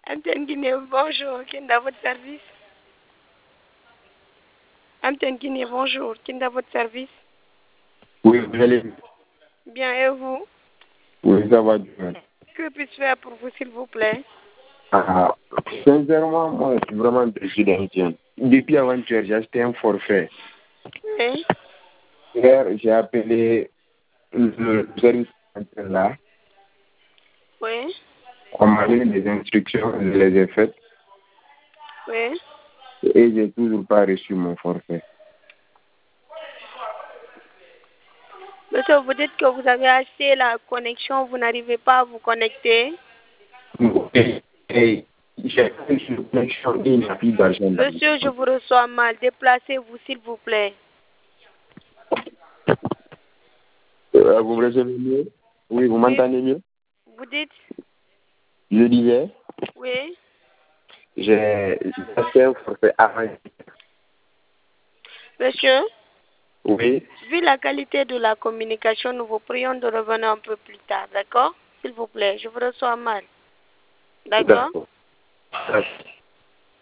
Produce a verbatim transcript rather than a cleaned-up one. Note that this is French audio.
Antenne Guinée, bonjour. Qui est à votre service? Antenne Guinée, bonjour. Qui est à votre service? Oui, vous allez bien. Et vous? Oui, ça va bien. Que puis-je faire pour vous, s'il vous plaît? Ah, sincèrement, moi, je suis vraiment déçu d'Haïtien. Depuis avant-hier, j'ai acheté un forfait. Oui. Hier, j'ai appelé le service là. Oui. On m'a donné des instructions, je les ai faites. Oui. Et j'ai toujours pas reçu mon forfait. Monsieur, vous dites que vous avez acheté la connexion, vous n'arrivez pas à vous connecter. Et, et j'ai reçu la connexion et il n'y a plus d'argent. Monsieur, je vous reçois mal. Déplacez-vous, s'il vous plaît. Euh, vous me recevez mieux? Oui, vous m'entendez mieux? Vous dites? Je disais, Oui. j'ai acheté un forfait avant. Monsieur? Oui. Vu la qualité de la communication, nous vous prions de revenir un peu plus tard, d'accord? S'il vous plaît, je vous reçois mal. D'accord? D'accord.